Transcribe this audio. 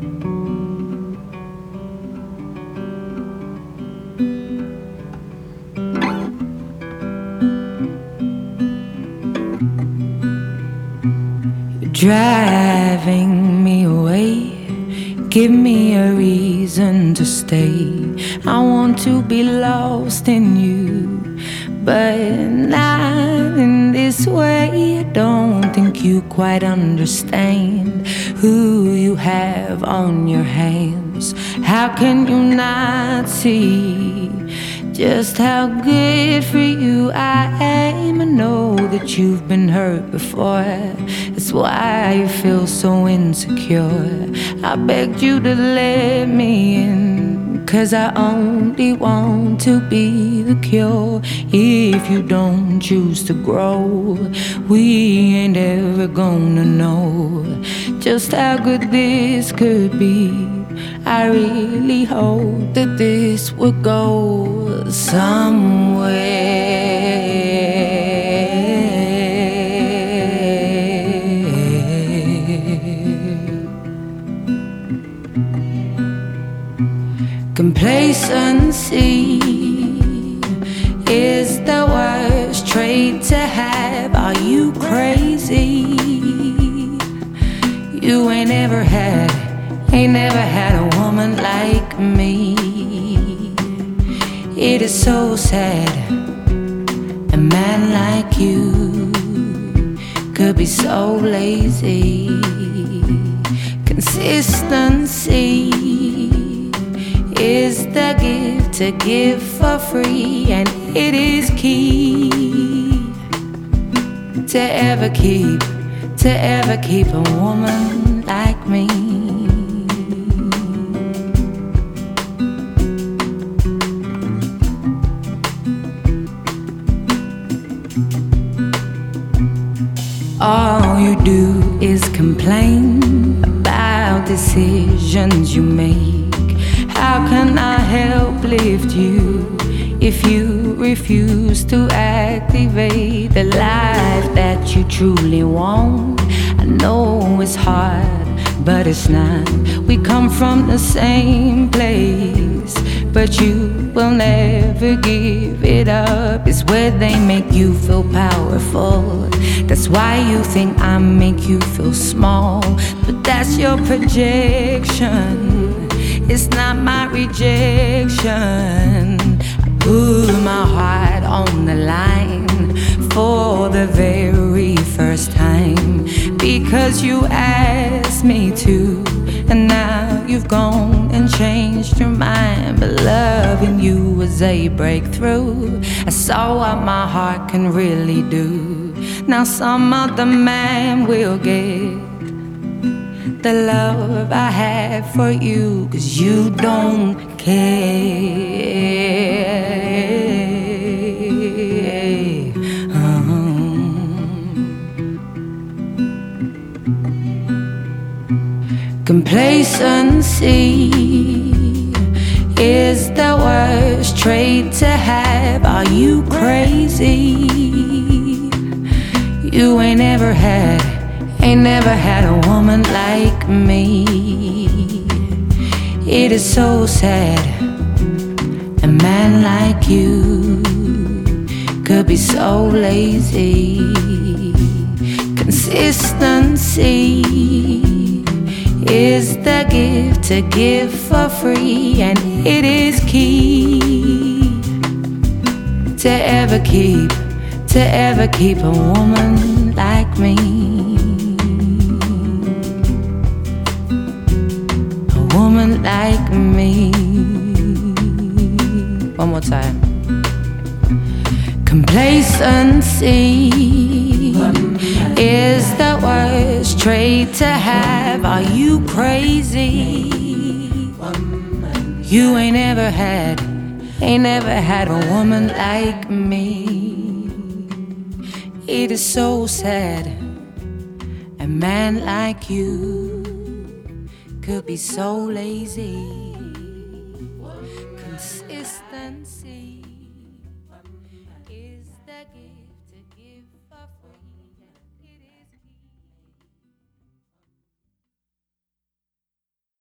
Driving me away, give me a reason to stay. I want to be lost in you, but not in this way. I don't think you quite understand who you have on your hands. How can you not see just how good for you I am? I know that you've been hurt before. That's why you feel so insecure. I begged you to let me in, 'cause I only want to be the cure. If you don't choose to grow, we ain't ever gonna know just how good this could be. I really hope that this would go somewhere. Complacency is the worst trait to have. Are you crazy? You ain't never had a woman like me. It is so sad a man like you could be so lazy. Consistency is the gift to give for free, and it is key to ever keep a woman like me. All you do is complain about decisions you make. How can I help lift you if you refuse to activate the life that you truly want? I know it's hard, but it's not. We come from the same place, but you will never give it up. It's where they make you feel powerful. That's why you think I make you feel small, but that's your projection. It's not my rejection. I put my heart on the line for the very first time, because you asked me to, and now you've gone and changed your mind. But loving you was a breakthrough. I saw what my heart can really do. Now some other man will get the love I have for you, 'cause you don't care. Complacency is the worst trait to have. Are you crazy? You ain't never had a woman like me. It is so sad a man like you could be so lazy. Consistency is the gift to give for free, and it is key to ever keep a woman like me. A woman like me. One more time. Complacency is the worst trait to have. Are you crazy? You ain't never had a woman like me. It is so sad a man like you could be so lazy. Consistency.